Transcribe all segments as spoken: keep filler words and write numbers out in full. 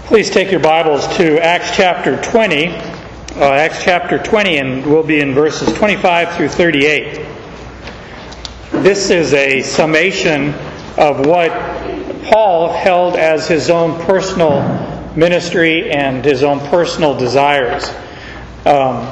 Please take your Bibles to Acts chapter twenty. Uh, Acts chapter twenty, and we'll be in verses twenty-five through thirty-eight. This is a summation of what Paul held as his own personal ministry and his own personal desires. Um,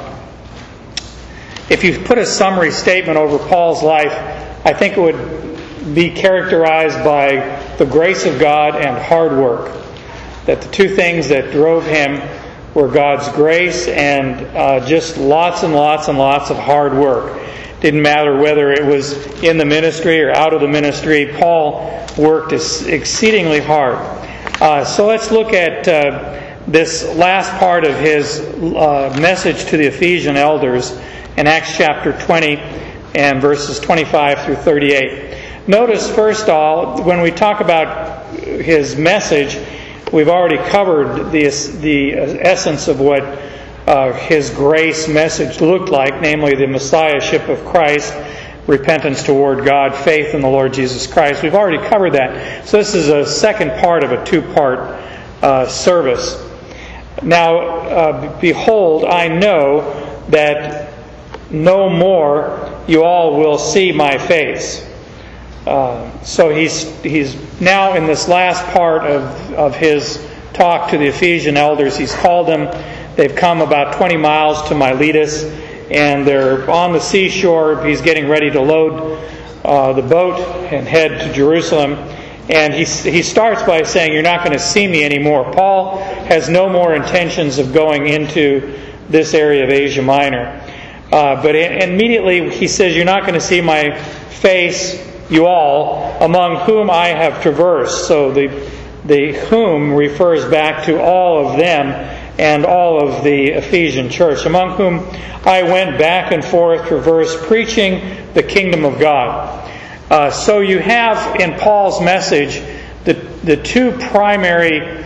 if you put a summary statement over Paul's life, I think it would be characterized by the grace of God and hard work. That the two things that drove him were God's grace and uh, just lots and lots and lots of hard work. Didn't matter whether it was in the ministry or out of the ministry, Paul worked exceedingly hard. Uh, so let's look at uh, this last part of his uh, message to the Ephesian elders in Acts chapter twenty and verses twenty-five through thirty-eight. Notice, first of all, when we talk about his message, we've already covered the, the essence of what uh, his grace message looked like, namely the Messiahship of Christ, repentance toward God, faith in the Lord Jesus Christ. We've already covered that. So this is a second part of a two-part uh, service. Now, uh, behold, I know that no more you all will see my face. Uh, so he's he's now in this last part of, of his talk to the Ephesian elders. He's called them. They've come about twenty miles to Miletus, and they're on the seashore. He's getting ready to load uh, the boat and head to Jerusalem. And he he starts by saying, "You're not going to see me anymore." Paul has no more intentions of going into this area of Asia Minor. Uh, but immediately he says, "You're not going to see my face, you all, among whom I have traversed." So the the whom refers back to all of them and all of the Ephesian church, among whom I went back and forth, traversed, preaching the kingdom of God. Uh, so you have in Paul's message the the two primary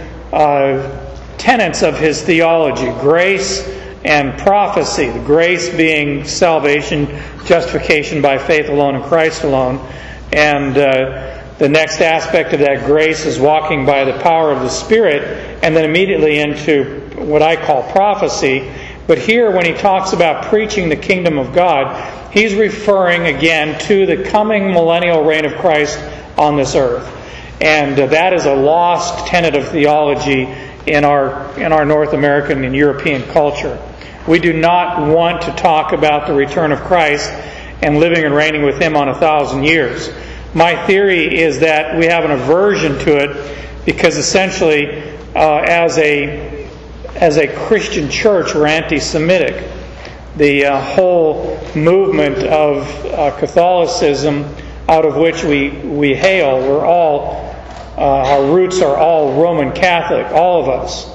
uh, tenets of his theology: grace and prophecy. The grace being salvation, justification by faith alone in Christ alone. And uh, the next aspect of that grace is walking by the power of the Spirit, and then immediately into what I call prophecy. But here, when he talks about preaching the kingdom of God, he's referring again to the coming millennial reign of Christ on this earth. And uh, that is a lost tenet of theology in our in our North American and European culture. We do not want to talk about the return of Christ and living and reigning with Him on a thousand years. My theory is that we have an aversion to it because essentially, uh, as a as a Christian church, we're anti-Semitic. The uh, whole movement of uh, Catholicism, out of which we we hail, we're all uh, our roots are all Roman Catholic, all of us.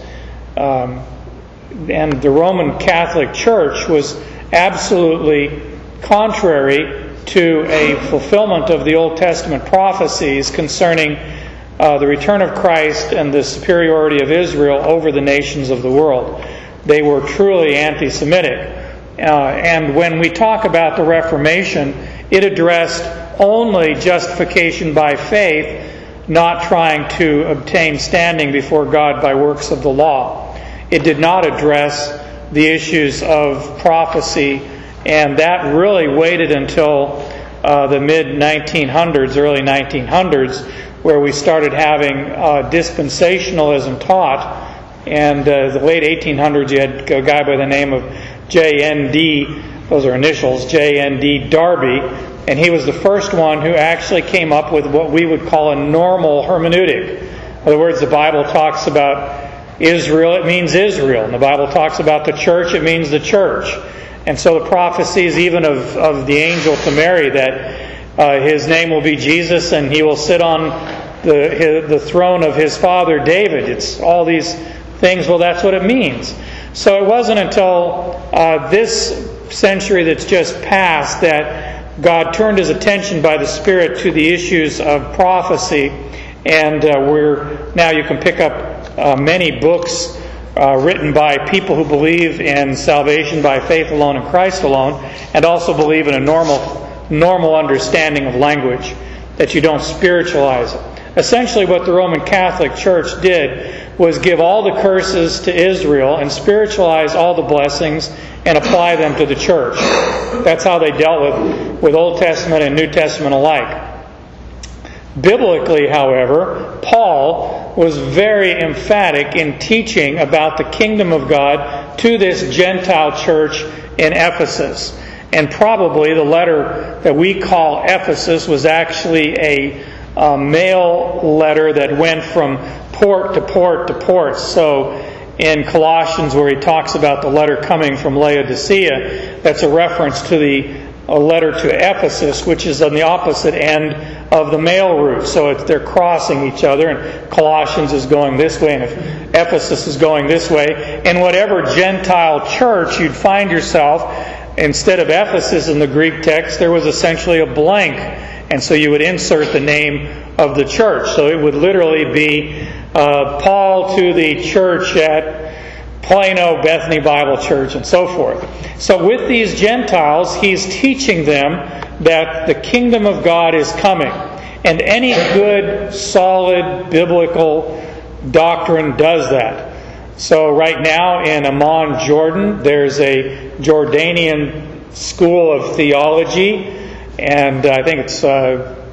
Um, and the Roman Catholic Church was absolutely contrary to a fulfillment of the Old Testament prophecies concerning uh, the return of Christ and the superiority of Israel over the nations of the world. They were truly anti-Semitic. Uh, and when we talk about the Reformation, it addressed only justification by faith, not trying to obtain standing before God by works of the law. It did not address the issues of prophecy, and that really waited until uh, the mid nineteen hundreds, early nineteen hundreds, where we started having uh, dispensationalism taught. And uh, the late eighteen hundreds, you had a guy by the name of J N D, those are initials, J N D Darby, and he was the first one who actually came up with what we would call a normal hermeneutic. In other words, the Bible talks about Israel, it means Israel. And the Bible talks about the church, it means the church. And so the prophecies even of, of the angel to Mary that uh, his name will be Jesus and he will sit on the his, the throne of his father David. It's all these things. Well, that's what it means. So it wasn't until uh, this century that's just passed that God turned His attention by the Spirit to the issues of prophecy. And uh, we're now you can pick up uh, many books Uh, written by people who believe in salvation by faith alone in Christ alone, and also believe in a normal normal understanding of language, that you don't spiritualize it. Essentially what the Roman Catholic Church did was give all the curses to Israel and spiritualize all the blessings and apply them to the church. That's how they dealt with, with Old Testament and New Testament alike. Biblically, however, Paul was very emphatic in teaching about the kingdom of God to this Gentile church in Ephesus. And probably the letter that we call Ephesus was actually a, a mail letter that went from port to port to port. So in Colossians, where he talks about the letter coming from Laodicea, that's a reference to the a letter to Ephesus, which is on the opposite end of the mail route. So it's, they're crossing each other, and Colossians is going this way, and if Ephesus is going this way. In whatever Gentile church you'd find yourself, instead of Ephesus in the Greek text, there was essentially a blank. And so you would insert the name of the church. So it would literally be uh, Paul to the church at Plano Bethany Bible Church, and so forth. So with these Gentiles, he's teaching them that the kingdom of God is coming. And any good, solid, biblical doctrine does that. So right now in Amman, Jordan, there's a Jordanian school of theology, and I think it's uh,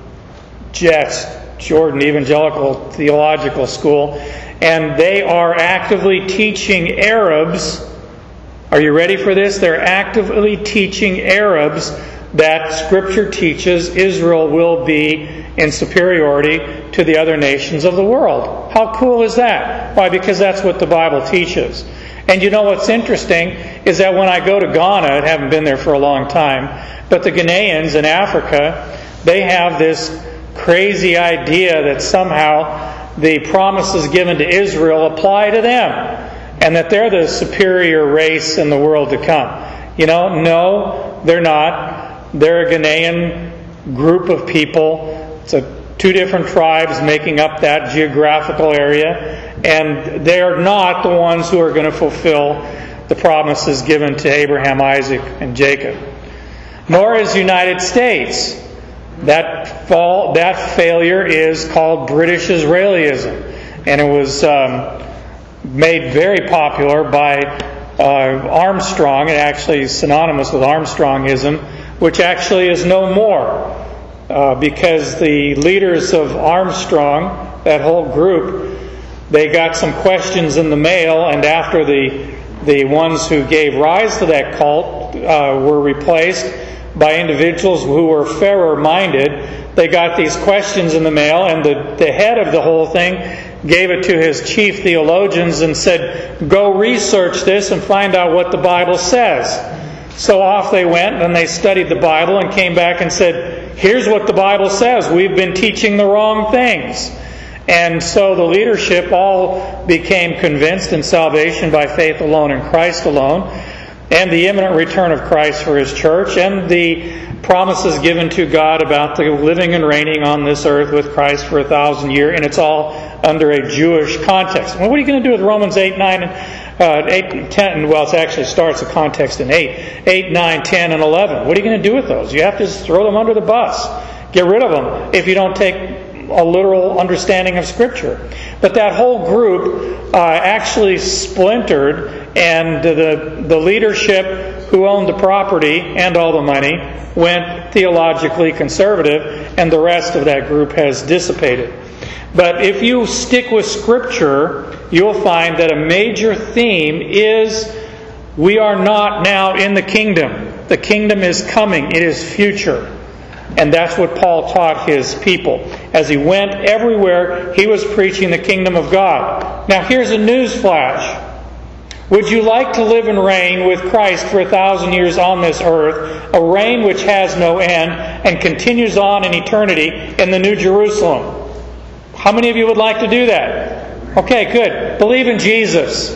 Jets, Jordan Evangelical Theological School. And they are actively teaching Arabs. Are you ready for this? They're actively teaching Arabs that Scripture teaches Israel will be in superiority to the other nations of the world. How cool is that? Why? Because that's what the Bible teaches. And you know what's interesting is that when I go to Ghana, I haven't been there for a long time, but the Ghanaians in Africa, they have this crazy idea that somehow the promises given to Israel apply to them, and that they're the superior race in the world to come. You know, no, they're not. They're a Ghanaian group of people. It's a, two different tribes making up that geographical area, and they're not the ones who are going to fulfill the promises given to Abraham, Isaac, and Jacob. Nor is the United States. That fall, that failure is called British Israelism, and it was um, made very popular by uh, Armstrong, and actually synonymous with Armstrongism, which actually is no more, uh, because the leaders of Armstrong, that whole group, they got some questions in the mail, and after the the ones who gave rise to that cult uh, were replaced by individuals who were fairer-minded, they got these questions in the mail, and the, the head of the whole thing gave it to his chief theologians and said, go research this and find out what the Bible says. So off they went, and they studied the Bible and came back and said, here's what the Bible says. We've been teaching the wrong things. And so the leadership all became convinced in salvation by faith alone in Christ alone, and the imminent return of Christ for His church, and the promises given to God about the living and reigning on this earth with Christ for a thousand years, and it's all under a Jewish context. Well, what are you going to do with Romans eight, nine, and uh, eight, ten? Well, it actually starts the context in eight, eight, nine, ten, and eleven. What are you going to do with those? You have to just throw them under the bus, get rid of them if you don't take a literal understanding of Scripture. But that whole group uh, actually splintered, and the the leadership who owned the property and all the money went theologically conservative, and the rest of that group has dissipated. But if you stick with Scripture, you'll find that a major theme is we are not now in the kingdom. The kingdom is coming. It is future. And that's what Paul taught his people. As he went everywhere, he was preaching the kingdom of God. Now here's a news flash. Would you like to live and reign with Christ for a thousand years on this earth, a reign which has no end and continues on in eternity in the New Jerusalem? How many of you would like to do that? Okay, good. Believe in Jesus.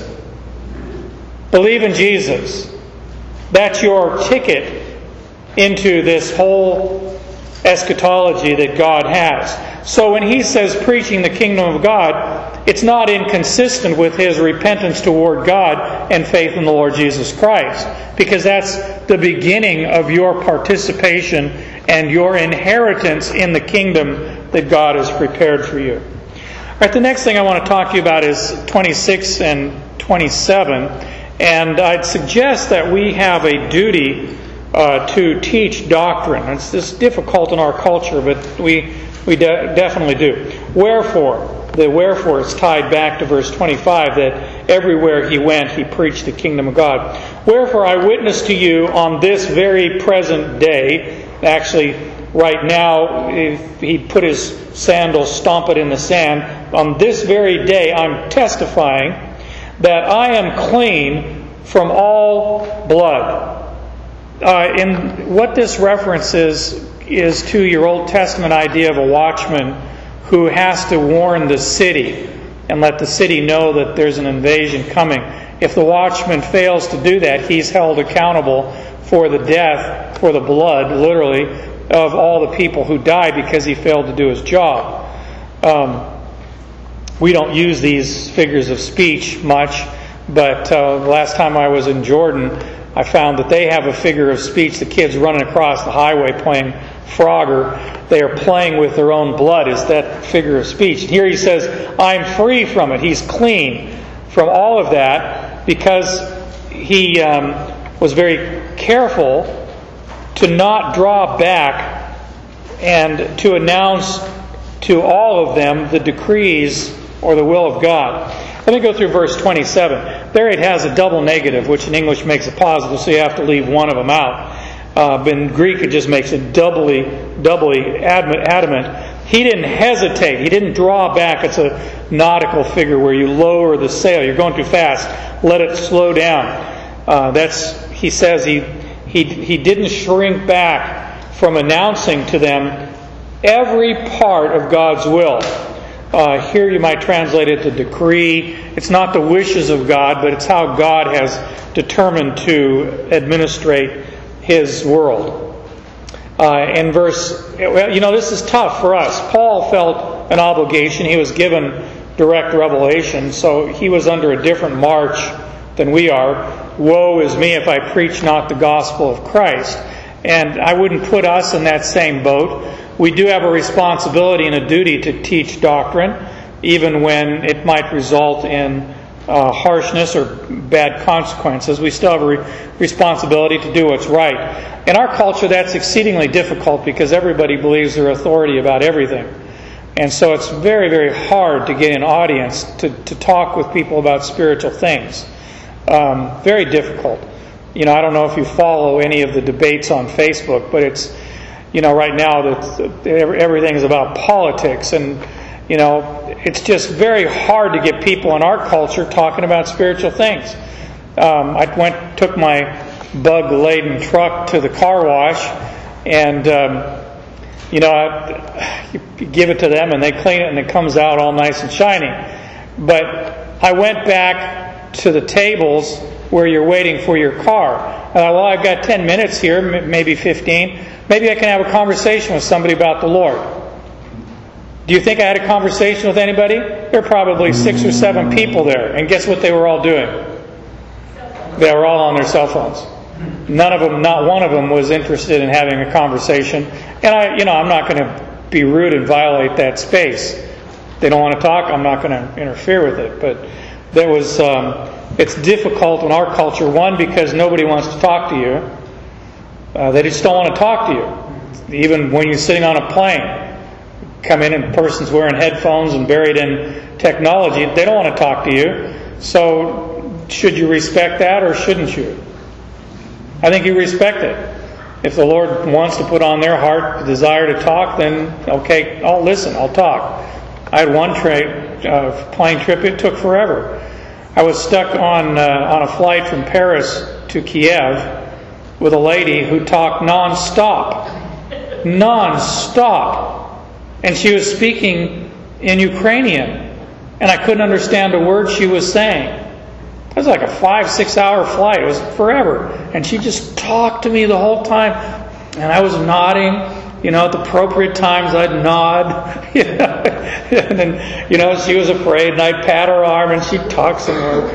Believe in Jesus. That's your ticket into this whole eschatology that God has. So when he says preaching the kingdom of God, it's not inconsistent with his repentance toward God and faith in the Lord Jesus Christ, because that's the beginning of your participation and your inheritance in the kingdom that God has prepared for you. All right, the next thing I want to talk to you about is twenty-six and twenty-seven. And I'd suggest that we have a duty uh, to teach doctrine. It's, it's difficult in our culture, but we, we de- definitely do. Wherefore, the wherefore is tied back to verse twenty-five, that everywhere he went, he preached the kingdom of God. Wherefore I witness to you on this very present day. Actually, right now, if he put his sandals, stomp it in the sand. On this very day, I'm testifying that I am clean from all blood. Uh, and what this references is to your Old Testament idea of a watchman who has to warn the city and let the city know that there's an invasion coming. If the watchman fails to do that, he's held accountable for the death, for the blood, literally, of all the people who died because he failed to do his job. Um, we don't use these figures of speech much, but uh, the last time I was in Jordan, I found that they have a figure of speech. The kids running across the highway playing Frogger, they are playing with their own blood, is that figure of speech. And here he says, I'm free from it. He's clean from all of that because he um, was very careful to not draw back and to announce to all of them the decrees or the will of God. Let me go through verse twenty-seven. There it has a double negative, which in English makes a positive, so you have to leave one of them out. Uh, but in Greek it just makes it doubly, doubly adamant. He didn't hesitate. He didn't draw back. It's a nautical figure where you lower the sail. You're going too fast. Let it slow down. Uh, that's, he says he, he, he didn't shrink back from announcing to them every part of God's will. Uh, here you might translate it to decree. It's not the wishes of God, but it's how God has determined to administrate His world. Uh, in verse, well, you know, this is tough for us. Paul felt an obligation. He was given direct revelation, so he was under a different march than we are. Woe is me if I preach not the gospel of Christ. And I wouldn't put us in that same boat. We do have a responsibility and a duty to teach doctrine, even when it might result in uh, harshness or bad consequences. We still have a re- responsibility to do what's right. In our culture, that's exceedingly difficult because everybody believes their authority about everything. And so it's very, very hard to get an audience to, to talk with people about spiritual things. Um, very difficult. You know, I don't know if you follow any of the debates on Facebook, but it's, you know, right now that everything is about politics, and you know, it's just very hard to get people in our culture talking about spiritual things. Um, I went, took my bug-laden truck to the car wash, and um, you know, I, you give it to them, and they clean it, and it comes out all nice and shiny. But I went back to the tables where you're waiting for your car. I thought, well, I've got ten minutes here, maybe fifteen. Maybe I can have a conversation with somebody about the Lord. Do you think I had a conversation with anybody? There were probably six or seven people there. And guess what they were all doing? They were all on their cell phones. None of them, not one of them was interested in having a conversation. And I, you know, I'm not going to be rude and violate that space. They don't want to talk, I'm not going to interfere with it. But there was, um, it's difficult in our culture, one, because nobody wants to talk to you. Uh, they just don't want to talk to you. Even when you're sitting on a plane, come in and a person's wearing headphones and buried in technology, they don't want to talk to you. So should you respect that or shouldn't you? I think you respect it. If the Lord wants to put on their heart the desire to talk, then okay, I'll listen, I'll talk. I had one tra- uh, plane trip, it took forever. I was stuck on uh, on a flight from Paris to Kiev with a lady who talked non-stop. Non-stop. And she was speaking in Ukrainian. And I couldn't understand a word she was saying. It was like a five, six hour flight. It was forever. And she just talked to me the whole time. And I was nodding. You know, at the appropriate times I'd nod. And then, you know, she was afraid and I'd pat her arm and she'd talk some more.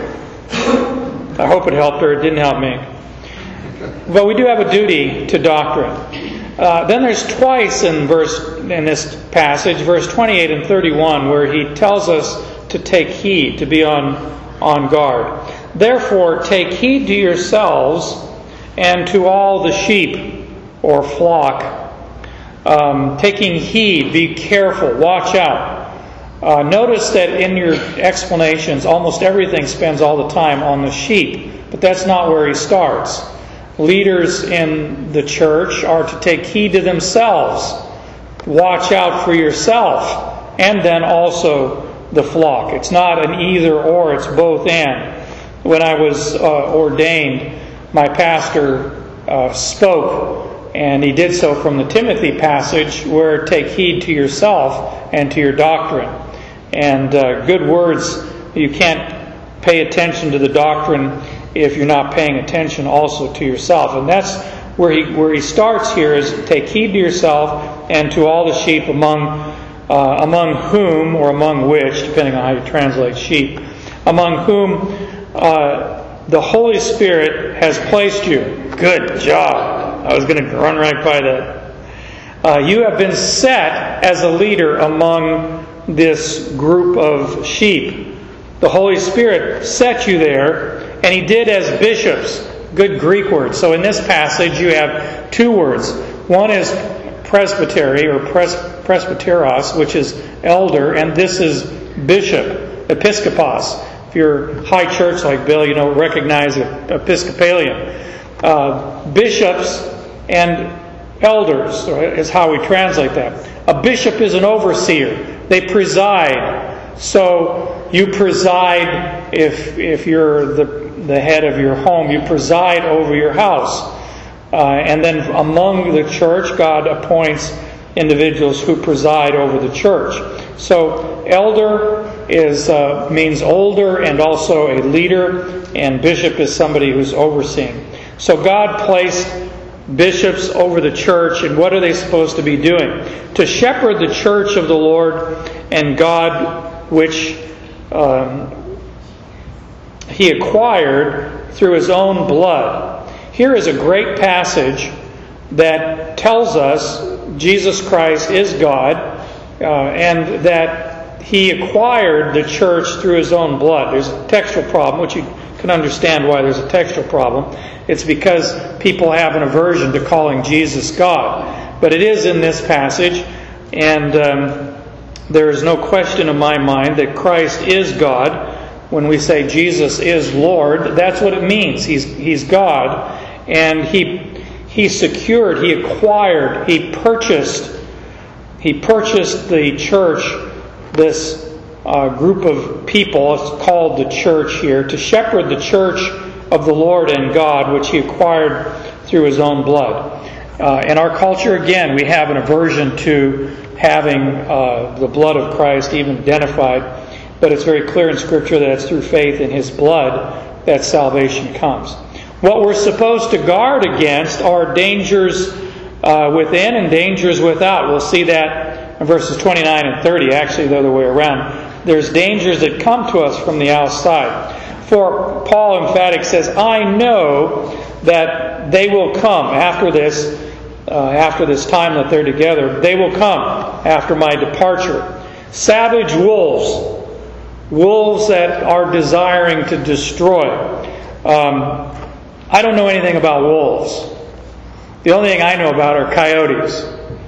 I hope it helped her. It didn't help me. But we do have a duty to doctrine. Uh, then there's twice in verse in this passage, verse twenty-eight and thirty-one, where he tells us to take heed, to be on, on guard. Therefore, take heed to yourselves and to all the sheep or flock. Um, taking heed, be careful, watch out. Uh, notice that in your explanations, almost everything spends all the time on the sheep, but that's not where he starts. Leaders in the church are to take heed to themselves, watch out for yourself, and then also the flock. It's not an either or, it's both and. When I was uh, ordained, my pastor uh, spoke, and he did so from the Timothy passage, where take heed to yourself and to your doctrine. And uh, good words, you can't pay attention to the doctrine if you're not paying attention also to yourself. And that's where he where he starts here, is take heed to yourself and to all the sheep among uh, among whom, or among which, depending on how you translate sheep, among whom uh, the Holy Spirit has placed you. Good job. I was going to run right by that. Uh, you have been set as a leader among this group of sheep. The Holy Spirit set you there, and He did as bishops. Good Greek word. So in this passage you have two words. One is presbytery, or pres, presbyteros, which is elder, and this is bishop, episkopos. If you're high church like Bill, you know, recognize Episcopalian. Uh, bishops and elders is how we translate that. A bishop is an overseer. They preside. So you preside, if if you're the, the head of your home, you preside over your house. Uh, and then among the church, God appoints individuals who preside over the church. So elder is uh, means older and also a leader, and bishop is somebody who's overseeing. So God placed bishops over the church, and what are they supposed to be doing? To shepherd the church of the Lord and God, which um, He acquired through His own blood. Here is a great passage that tells us Jesus Christ is God, uh, and that He acquired the church through His own blood. There's a textual problem, which you can understand why there's a textual problem. It's because people have an aversion to calling Jesus God. But it is in this passage, and um, there is no question in my mind that Christ is God. When we say Jesus is Lord, that's what it means. He's He's God, and He He secured, He acquired, He purchased, He purchased the church, this uh, group of people, it's called the church here, to shepherd the church of the Lord and God, which He acquired through His own blood. Uh, in our culture, again, we have an aversion to having uh, the blood of Christ even identified, but it's very clear in Scripture that it's through faith in His blood that salvation comes. What we're supposed to guard against are dangers uh, within and dangers without. We'll see that in verses twenty-nine and thirty, actually the other way around. There's dangers that come to us from the outside. For Paul emphatic says, I know that they will come after this, uh, after this time that they're together. They will come after my departure. Savage wolves, wolves that are desiring to destroy. Um, I don't know anything about wolves. The only thing I know about are coyotes.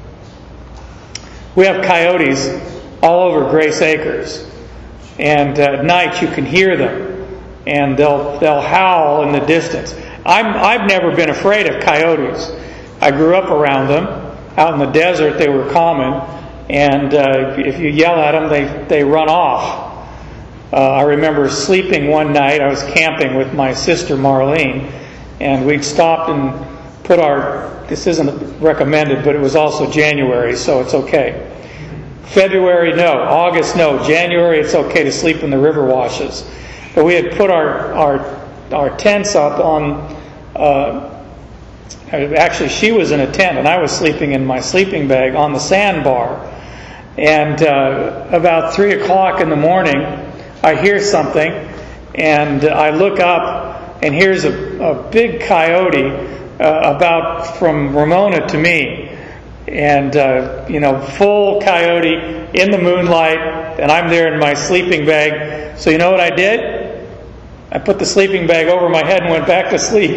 We have coyotes all over Grace Acres, and at night you can hear them, and they'll they'll howl in the distance. I'm I've never been afraid of coyotes. I grew up around them. Out in the desert, they were common, and uh, if you yell at them, they they run off. Uh, I remember sleeping one night. I was camping with my sister Marlene, and we'd stopped and put our, this isn't recommended, but it was also January, so it's okay. February, no. August, no. January, it's okay to sleep in the river washes. But we had put our our, our tents up on, uh, actually she was in a tent and I was sleeping in my sleeping bag on the sandbar. And uh, about three o'clock in the morning, I hear something, and I look up, and here's a, a big coyote uh, about from Ramona to me. and uh, you know, full coyote in the moonlight, and I'm there in my sleeping bag. So you know what I did? I put the sleeping bag over my head and went back to sleep.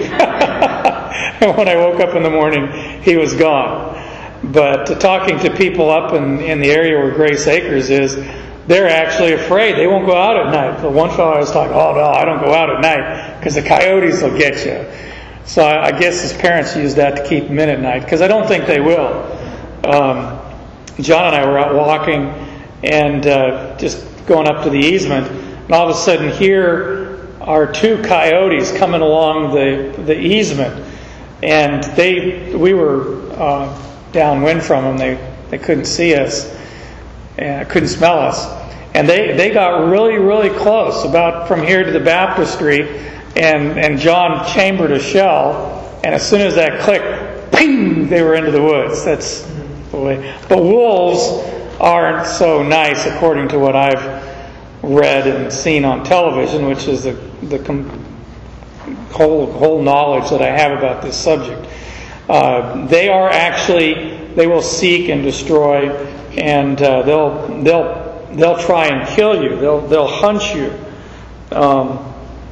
And when I woke up in the morning, he was gone. But uh, talking to people up in, in the area where Grace Acres is, they're actually afraid. They won't go out at night. The one fellow I was talking, oh no, I don't go out at night because the coyotes will get you. So I, I guess his parents use that to keep him in at night, because I don't think they will. Um, John and I were out walking and uh, just going up to the easement, and all of a sudden here are two coyotes coming along the the easement, and they we were uh, downwind from them. They they couldn't see us and couldn't smell us, and they they got really really close, about from here to the baptistry, and and John chambered a shell, and as soon as that clicked, ping, they were into the woods. That's the way. But wolves aren't so nice, according to what I've read and seen on television, which is the the com- whole whole knowledge that I have about this subject. Uh, they are actually they will seek and destroy, and uh, they'll they'll they'll try and kill you. They'll they'll hunt you. Um,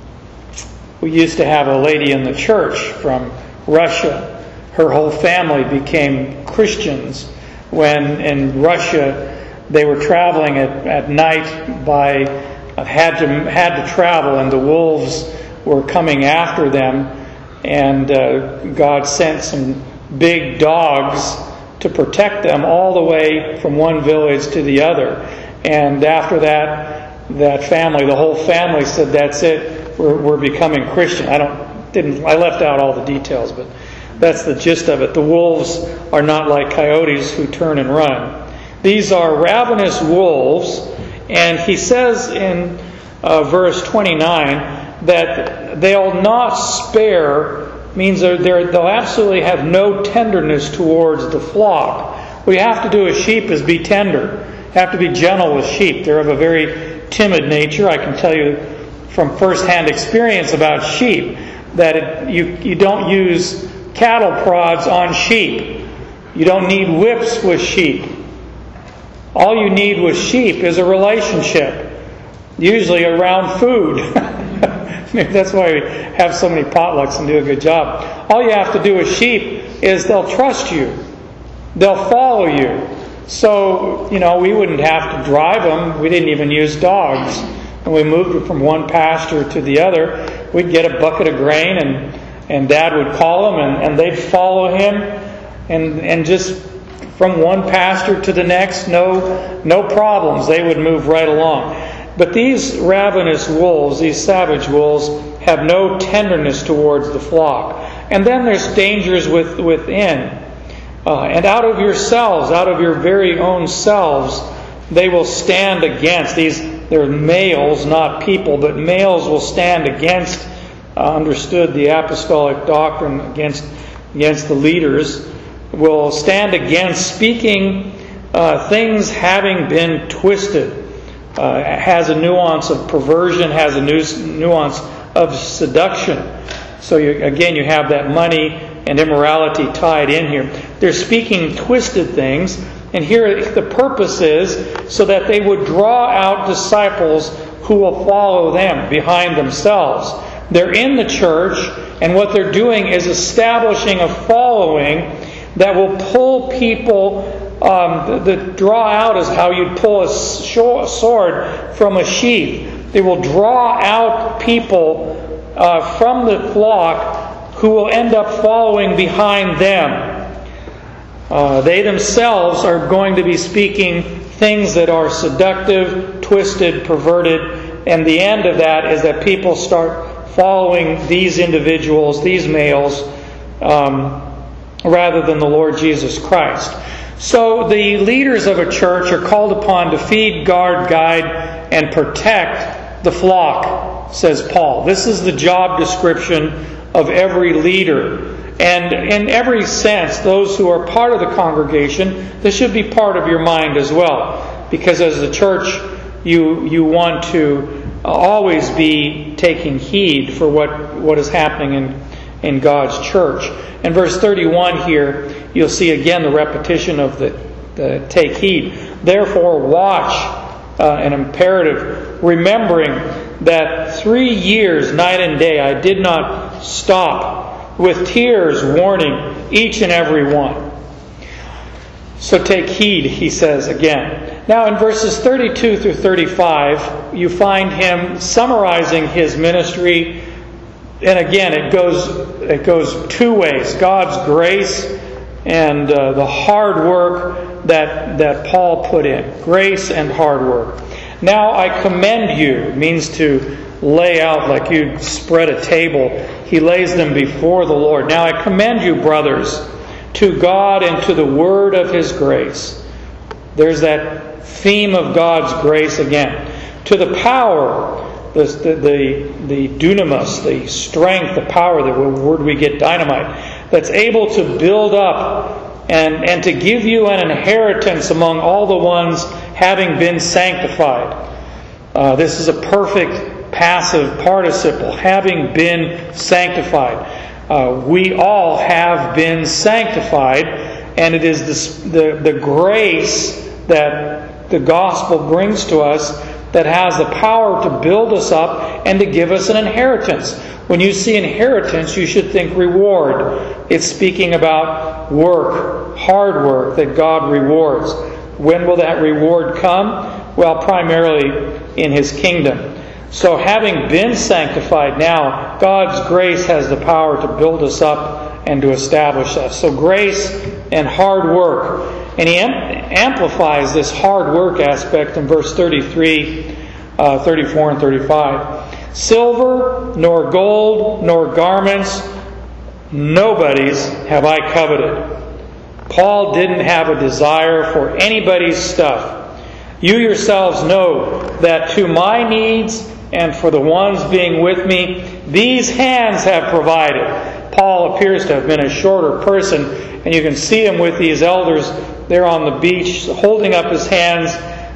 we used to have a lady in the church from Russia. Her whole family became Christians when in Russia they were traveling at, at night by had to had to travel, and the wolves were coming after them, and uh, God sent some big dogs to protect them all the way from one village to the other. And after that, that family, the whole family said, "That's it. We're, we're becoming Christian." I don't didn't I left out all the details, but that's the gist of it. The wolves are not like coyotes who turn and run. These are ravenous wolves, and he says in uh, verse twenty-nine that they'll not spare, means they're, they're, they'll absolutely have no tenderness towards the flock. What you have to do as sheep is be tender. You have to be gentle with sheep. They're of a very timid nature. I can tell you from first-hand experience about sheep that it, you, you don't use cattle prods on sheep. You don't need whips with sheep. All you need with sheep is a relationship, usually around food. Maybe that's why we have so many potlucks and do a good job. All you have to do with sheep is they'll trust you. They'll follow you. So, you know, we wouldn't have to drive them. We didn't even use dogs. When we moved from one pasture to the other, we'd get a bucket of grain, and, and Dad would call them, and, and they'd follow him, and, and just from one pasture to the next, no, no problems. They would move right along. But these ravenous wolves, these savage wolves, have no tenderness towards the flock. And then there's dangers with, within. Uh, and out of yourselves, out of your very own selves, they will stand against. These, they're males, not people, but males will stand against, uh, understood the apostolic doctrine, against, against the leaders, will stand against speaking uh, things having been twisted. Uh, has a nuance of perversion, has a nu- nuance of seduction. So you, again, you have that money and immorality tied in here. They're speaking twisted things, and here the purpose is so that they would draw out disciples who will follow them behind themselves. They're in the church, and what they're doing is establishing a following that will pull people. Um, the, the draw out is how you'd pull a sword from a sheath. They will draw out people uh, from the flock who will end up following behind them. Uh, they themselves are going to be speaking things that are seductive, twisted, perverted, and the end of that is that people start following these individuals, these males, um, rather than the Lord Jesus Christ. So the leaders of a church are called upon to feed, guard, guide, and protect the flock, says Paul. This is the job description of every leader. And in every sense, those who are part of the congregation, this should be part of your mind as well. Because as a church, you you want to always be taking heed for what, what is happening in, in God's church. In verse thirty-one here, you'll see again the repetition of the, the take heed. Therefore watch, uh, an imperative, remembering that three years, night and day, I did not stop, with tears warning each and every one. So take heed, he says again. Now in verses thirty-two through thirty-five, you find him summarizing his ministry. And again, it goes it goes two ways: God's grace and uh, the hard work that that Paul put in. Grace and hard work. Now I commend you means to lay out like you spread a table. He lays them before the Lord. Now I commend you, brothers, to God and to the word of His grace. There's that theme of God's grace again. To the power. The, the, the dunamis, the strength, the power, the word we get, dynamite, that's able to build up and, and to give you an inheritance among all the ones having been sanctified. Uh, this is a perfect passive participle, having been sanctified. Uh, we all have been sanctified, and it is this, the, the grace that the gospel brings to us that has the power to build us up and to give us an inheritance. When you see inheritance, you should think reward. It's speaking about work, hard work that God rewards. When will that reward come? Well, primarily in His kingdom. So having been sanctified now, God's grace has the power to build us up and to establish us. So grace and hard work. And he am- amplifies this hard work aspect in verse thirty-three, uh, thirty-four, and thirty-five. Silver, nor gold, nor garments, nobody's have I coveted. Paul didn't have a desire for anybody's stuff. You yourselves know that to my needs and for the ones being with me, these hands have provided. Paul appears to have been a shorter person, and you can see him with these elders there on the beach, holding up his hands,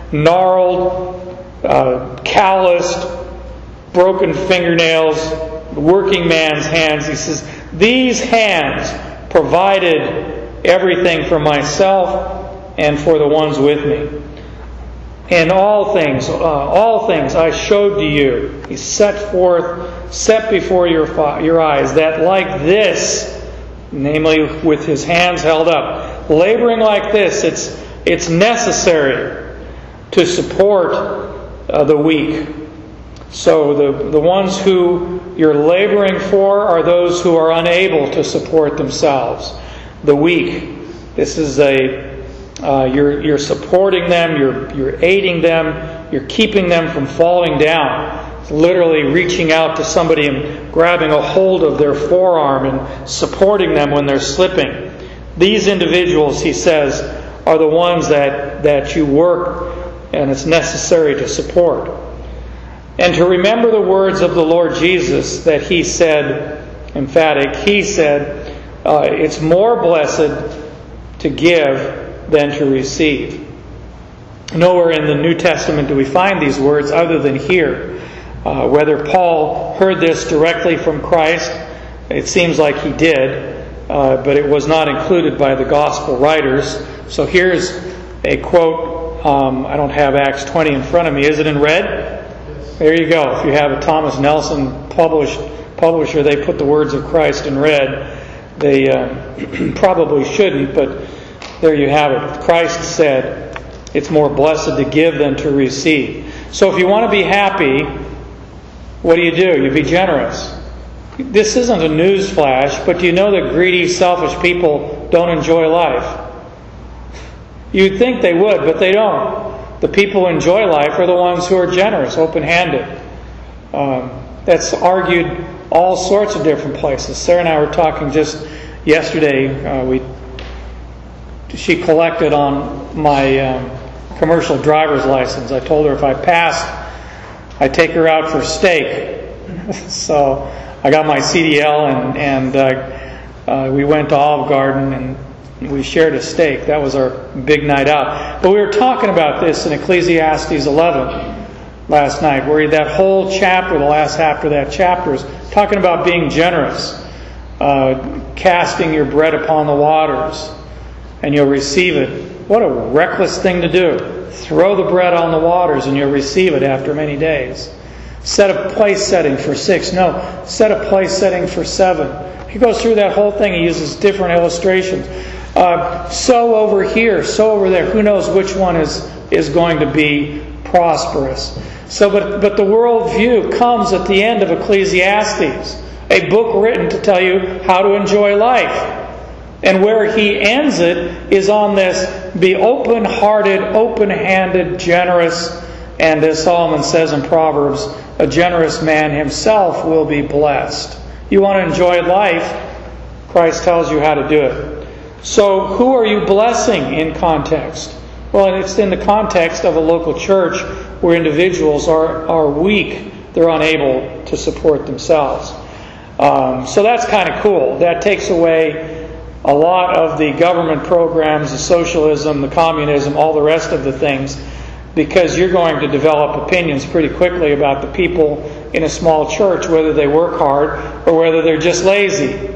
gnarled, uh, calloused, broken fingernails, working man's hands. He says, these hands provided everything for myself and for the ones with me. And all things, uh, all things I showed to you. He set forth, set before your, your eyes, that like this, namely with his hands held up, laboring like this, it's it's necessary to support uh, the weak. So the, the ones who you're laboring for are those who are unable to support themselves. The weak. This is a uh, you're you're supporting them, you're you're aiding them, you're keeping them from falling down. It's literally reaching out to somebody and grabbing a hold of their forearm and supporting them when they're slipping. These individuals, he says, are the ones that, that you work and it's necessary to support. And to remember the words of the Lord Jesus that He said, emphatic, He said, uh, it's more blessed to give than to receive. Nowhere in the New Testament do we find these words other than here. Uh, whether Paul heard this directly from Christ, it seems like he did, uh, but it was not included by the gospel writers. So here's a quote. Um, I don't have Acts twenty in front of me. Is it in red? There you go. If you have a Thomas Nelson published publisher, they put the words of Christ in red. They uh, probably shouldn't, but there you have it. Christ said, it's more blessed to give than to receive. So if you want to be happy, what do you do? You be generous. This isn't a news flash, but do you know that greedy, selfish people don't enjoy life? You'd think they would, but they don't. The people who enjoy life are the ones who are generous, open-handed. Um, that's argued all sorts of different places. Sarah and I were talking just yesterday. Uh, we she collected on my um, commercial driver's license. I told her if I passed, I take her out for steak. So I got my C D L and, and uh, uh, we went to Olive Garden and we shared a steak. That was our big night out. But we were talking about this in Ecclesiastes eleven last night, where that whole chapter, the last half of that chapter, is talking about being generous, uh, casting your bread upon the waters. and you'll receive it. What a reckless thing to do. Throw the bread on the waters and you'll receive it after many days. Set a place setting for six. No, set a place setting for seven. He goes through that whole thing. He uses different illustrations. Uh, sow over here, sow over there. Who knows which one is, is going to be prosperous. So, but, but the worldview comes at the end of Ecclesiastes, a book written to tell you how to enjoy life. And where he ends it is on this: be open-hearted, open-handed, generous. And as Solomon says in Proverbs, a generous man himself will be blessed. You want to enjoy life, Christ tells you how to do it. So who are you blessing in context? Well, it's in the context of a local church where individuals are, are weak. They're unable to support themselves. Um, so that's kind of cool. That takes away a lot of the government programs, the socialism, the communism, all the rest of the things, because you're going to develop opinions pretty quickly about the people in a small church, whether they work hard or whether they're just lazy.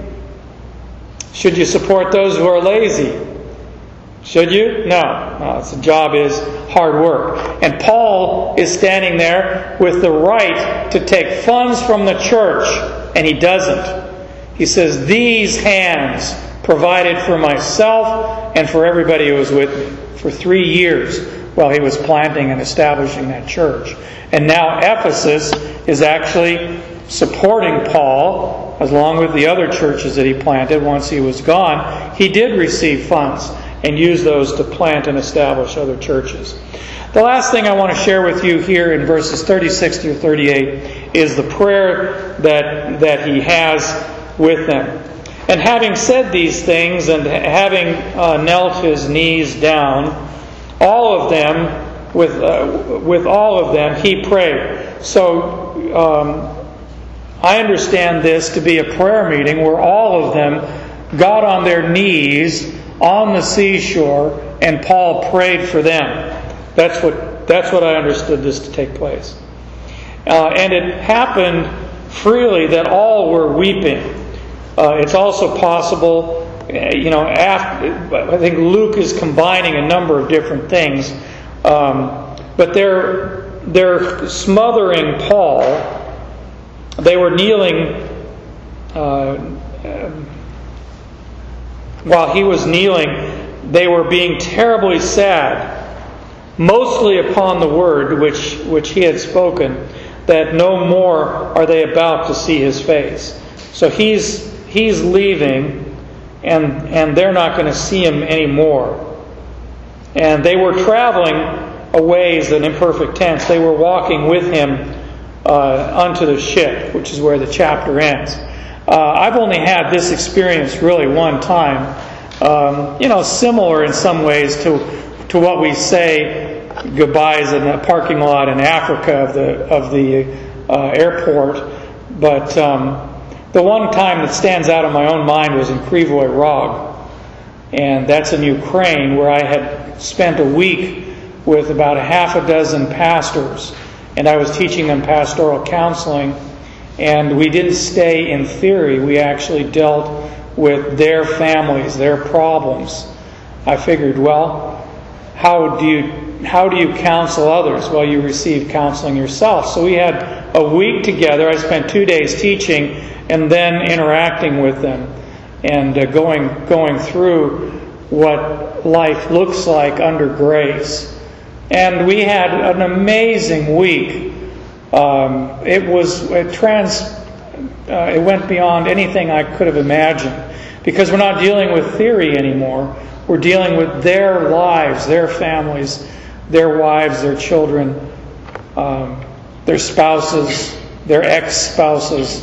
Should you support those who are lazy? Should you? No. No, the job is hard work. And Paul is standing there with the right to take funds from the church, and he doesn't. He says, "These hands provided for myself and for everybody who was with me," for three years while he was planting and establishing that church. And now Ephesus is actually supporting Paul, along with the other churches that he planted once he was gone. He did receive funds and use those to plant and establish other churches. The last thing I want to share with you here in verses thirty-six through thirty-eight is the prayer that, that he has with them. And having said these things and having uh, knelt his knees down, all of them, with uh, with all of them, he prayed. So um, I understand this to be a prayer meeting where all of them got on their knees on the seashore, and Paul prayed for them. That's what that's what I understood this to take place. Uh, and it happened freely that all were weeping. Uh, it's also possible, you know, after, I think Luke is combining a number of different things, um, but they're they're smothering Paul. They were kneeling. Uh, While he was kneeling, they were being terribly sad, mostly upon the word which, which he had spoken, that no more are they about to see his face. So he's he's leaving, and and they're not going to see him anymore. And they were traveling a ways, an imperfect tense. They were walking with him uh, unto the ship, which is where the chapter ends. Uh, I've only had this experience really one time. Um, you know, similar in some ways to to what we say goodbyes in the parking lot in Africa of the of the uh, airport. But um, the one time that stands out in my own mind was in Krivoy Rog, and that's in Ukraine, where I had spent a week with about a half a dozen pastors, and I was teaching them pastoral counseling. And we didn't stay in theory. We actually dealt with their families, their problems. I figured, well, how do you how do you counsel others? Well, you receive counseling yourself. So we had a week together. I spent two days teaching and then interacting with them and uh, going going through what life looks like under grace. And we had an amazing week. Um, it was it trans. Uh, it went beyond anything I could have imagined, because we're not dealing with theory anymore. We're dealing with their lives, their families, their wives, their children, um, their spouses, their ex-spouses.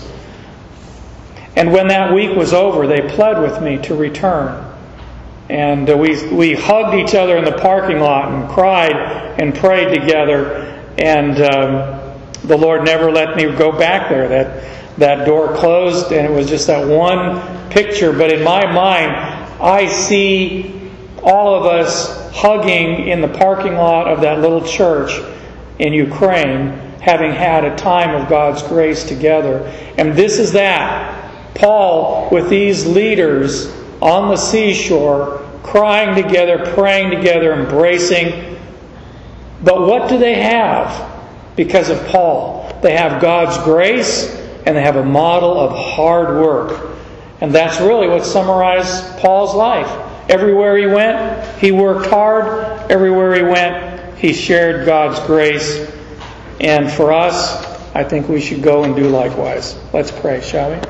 And when that week was over, they pled with me to return. And uh, we we hugged each other in the parking lot and cried and prayed together. And um, the Lord never let me go back there. That that door closed, and it was just that one picture. But in my mind, I see all of us hugging in the parking lot of that little church in Ukraine, having had a time of God's grace together. And this is that. Paul, with these leaders on the seashore, crying together, praying together, embracing. But what do they have because of Paul? They have God's grace, and they have a model of hard work. And that's really what summarized Paul's life. Everywhere he went, he worked hard. Everywhere he went, he shared God's grace. And for us, I think we should go and do likewise. Let's pray, shall we?